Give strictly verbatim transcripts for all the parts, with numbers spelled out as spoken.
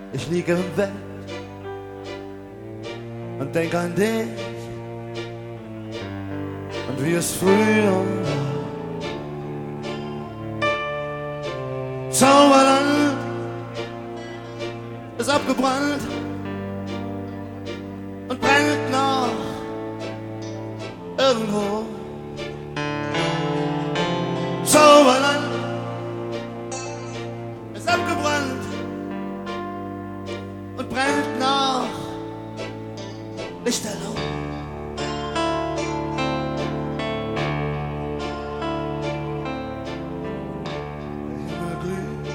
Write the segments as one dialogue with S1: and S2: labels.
S1: Ich liege im Bett und denk an dich und wie es früher war. Zauberland ist abgebrannt und brennt noch irgendwo. Zauberland ist abgebrannt und brennt noch lichterloh. Der Himmel glüht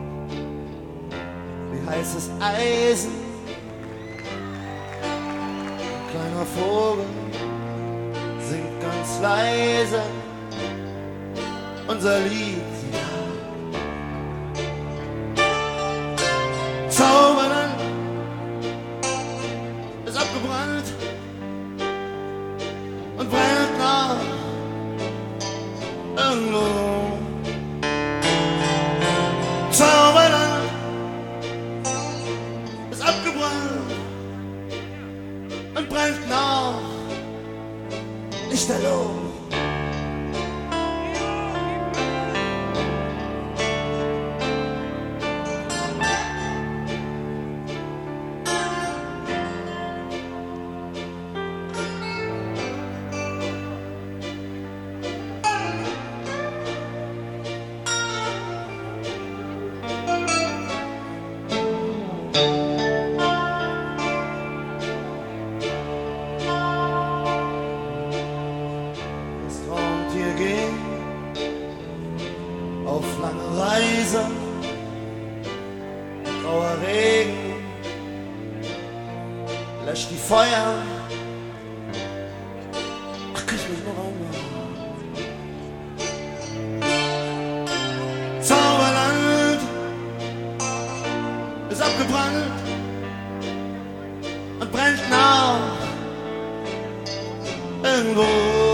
S1: wie heißes Eisen. Ein kleiner Vogel singt ganz leise unser Lied. Zauberland ist abgebrannt und brennt noch irgendwo. Zauberland ist abgebrannt und brennt noch lichterloh. Auf lange Reise, grauer Regen löscht die Feuer. Ach, küss mich noch einmal. Zauberland ist abgebrannt und brennt noch irgendwo.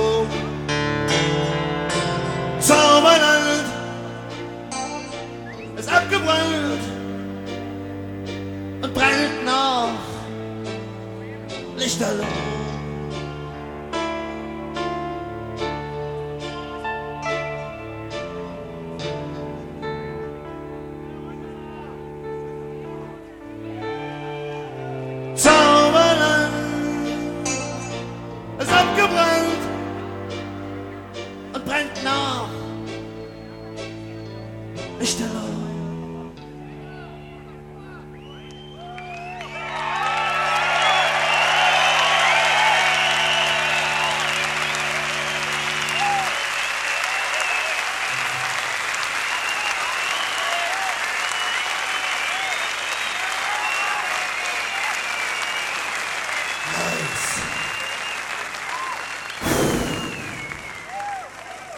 S1: Zauberland ist abgebrannt und brennt noch lichterloh. Zauberland ist abgebrannt und brennt noch lichterloh.